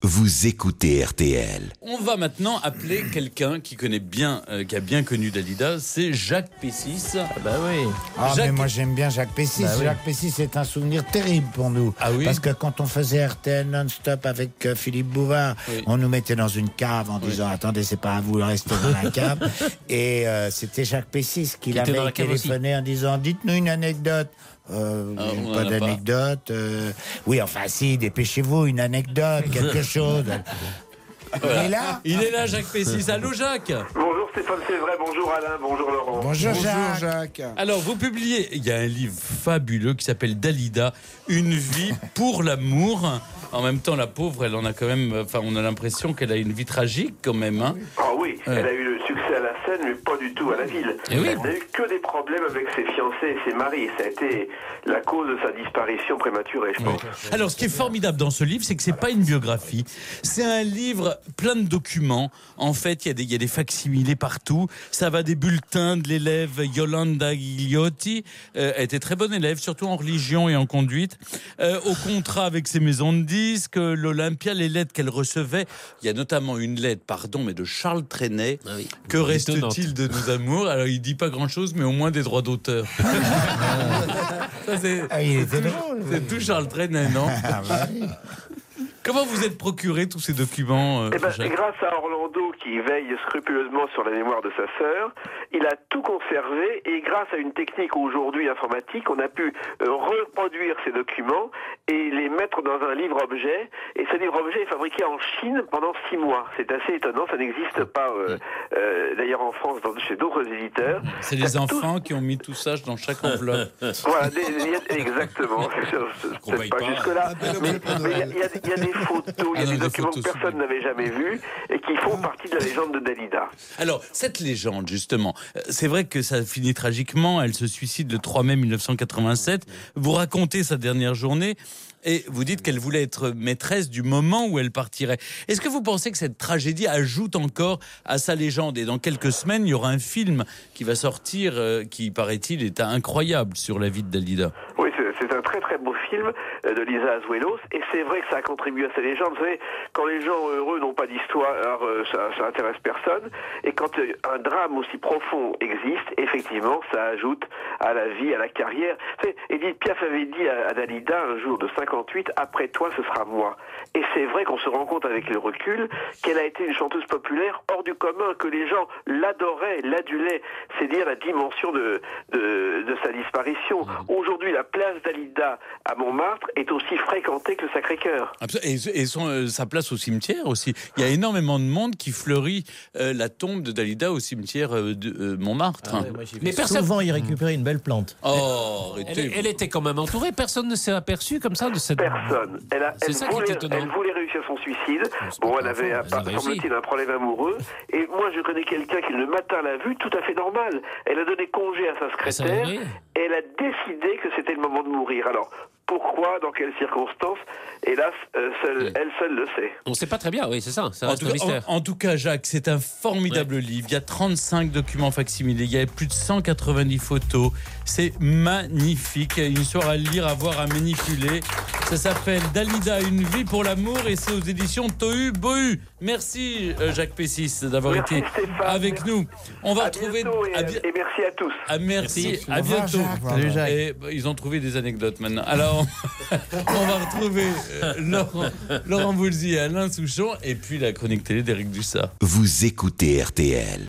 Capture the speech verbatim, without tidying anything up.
Vous écoutez R T L. On va maintenant appeler quelqu'un qui connaît bien, euh, qui a bien connu Dalida, c'est Jacques Pessis. Ah bah oui. Ah Jacques... mais moi j'aime bien Jacques Pessis. Bah oui. Jacques Pessis c'est un souvenir terrible pour nous. Ah oui. Parce que quand on faisait R T L non-stop avec euh, Philippe Bouvard, oui. on nous mettait dans une cave en oui. disant attendez c'est pas à vous, restez dans la cave. Et euh, c'était Jacques Pessis qui, Qui était dans l'avait la cave téléphoné en disant dites-nous une anecdote. Euh, Ah, on pas en a d'anecdote. Euh... Oui, enfin si, dépêchez-vous, une anecdote, quelque chose. Voilà. Il est là. Il est là, Jacques Pessis. Allô, Jacques. Bonjour Stéphane, c'est vrai, bonjour Alain, bonjour Laurent. Bonjour, Bonjour, Jacques. Jacques. Alors, vous publiez, il y a un livre fabuleux qui s'appelle Dalida, une vie pour l'amour. En même temps, la pauvre, elle en a quand même, enfin, on a l'impression qu'elle a une vie tragique quand même. Hein. Ah oui, Ouais. elle a eu le succès à la scène, mais pas du tout à la ville. Et oui. Elle n'a eu que des problèmes avec ses fiancés et ses maris. Ça a été la cause de sa disparition prématurée, je pense. Oui. Alors, ce qui est formidable dans ce livre, c'est que c'est pas une biographie. C'est un livre plein de documents. En fait, il y a des, il y a des facsimilés partout. Ça va des bulletins de l'élève Yolanda Gigliotti. Euh, elle était très bonne élève, surtout en religion et en conduite. Euh, au contrat avec ses maisons de disques, l'Olympia, les lettres qu'elle recevait. Il y a notamment une lettre, pardon, mais de Charles Trenet. Ah oui. Que reste-t-il de nos amours? Alors, il dit pas grand-chose, mais au moins des droits d'auteur. Ça, c'est, Ah, il était c'est tout- drôle. c'est tout Charles Trenet, non? Ah, bah oui. Comment vous êtes procuré tous ces documents, euh, Eh ben, Jacques? grâce à Orlando qui veille scrupuleusement sur la mémoire de sa sœur, il a tout conservé et grâce à une technique aujourd'hui informatique, on a pu euh, reproduire ces documents et les mettre dans un livre-objet. Et ce livre-objet est fabriqué en Chine pendant six mois. C'est assez étonnant, ça n'existe pas euh, euh, d'ailleurs en France dans, chez d'autres éditeurs. C'est les enfants qui ont mis tout ça dans chaque enveloppe. Voilà, des, des- exactement. Peut-être pas, pas. jusque-là, mais mais il y, a- il y a des- il y a des photos, il y Ah a non, des des documents photos que personne sublimes. n'avait jamais vus et qui font partie de la légende de Dalida. Alors, cette légende, justement, euh, c'est vrai que ça finit tragiquement. Elle se suicide le trois mai mille neuf cent quatre-vingt-sept. Vous racontez sa dernière journée et vous dites qu'elle voulait être maîtresse du moment où elle partirait. Est-ce que vous pensez que cette tragédie ajoute encore à sa légende? Et dans quelques semaines, il y aura un film qui va sortir, euh, qui, paraît-il, est incroyable sur la vie de Dalida. Oui, c'est c'est un très très beau film euh, de Lisa Azuelos et c'est vrai que ça a contribué à sa légende. Vous savez, quand les gens heureux n'ont pas d'histoire, alors, euh, ça, ça intéresse personne. Et quand euh, un drame aussi profond existe, effectivement, ça ajoute à la vie, à la carrière. Vous savez, Edith Piaf avait dit à, à Dalida un jour de cinquante-huit, après toi, ce sera moi. Et c'est vrai qu'on se rend compte avec le recul qu'elle a été une chanteuse populaire hors du commun, que les gens l'adoraient, l'adulaient. C'est dire la dimension de, de, de sa disparition. Aujourd'hui, la place Dalida à Montmartre est aussi fréquentée que le Sacré-Cœur. Et, et son, euh, sa place au cimetière aussi. Il y a énormément de monde qui fleurit euh, la tombe de Dalida au cimetière euh, de euh, Montmartre. Ah ouais, moi, j'ai vu Mais ça. personne... souvent, il récupérait une belle plante. Oh, Elle, arrêtez. elle était quand même entourée, personne ne s'est aperçu comme ça de cette... Personne. Elle, a, C'est elle, ça qui est voulait, étonnant. elle voulait réussir son suicide. c'est Bon, pas elle avait, grave, un- elle a réussi. semble-t-il, un problème amoureux. Et moi, je connais quelqu'un qui, le matin, l'a vu, tout à fait normal. Elle a donné congé à sa Ça secrétaire oui. et elle a décidé que c'était le moment de mourir. Alors, pourquoi, dans quelles circonstances? Hélas, euh, seule, Oui. elle seule le sait. On ne sait pas très bien, oui, c'est ça, ça En reste tout, un cas, mystère. en- en tout cas, Jacques, c'est un formidable livre. Il y a trente-cinq documents facsimilés. Il y a plus de cent quatre-vingt-dix photos. C'est magnifique. Une histoire à lire, à voir, à manipuler. Ça s'appelle Dalida, une vie pour l'amour et c'est aux éditions Tohu Bohu. Merci, euh, Jacques Pessis, d'avoir Merci, été Stéphane. avec Merci. nous. On va À retrouver. bientôt et, à bi- et merci à tous. Ah, merci, Merci. à Au revoir, bientôt. Jacques. Salut, Jacques. Et, bah, ils ont trouvé des anecdotes maintenant. Alors, on va retrouver euh, Laurent, Laurent Voulzy et Alain Souchon et puis la chronique télé d'Éric Dussart. Vous écoutez R T L.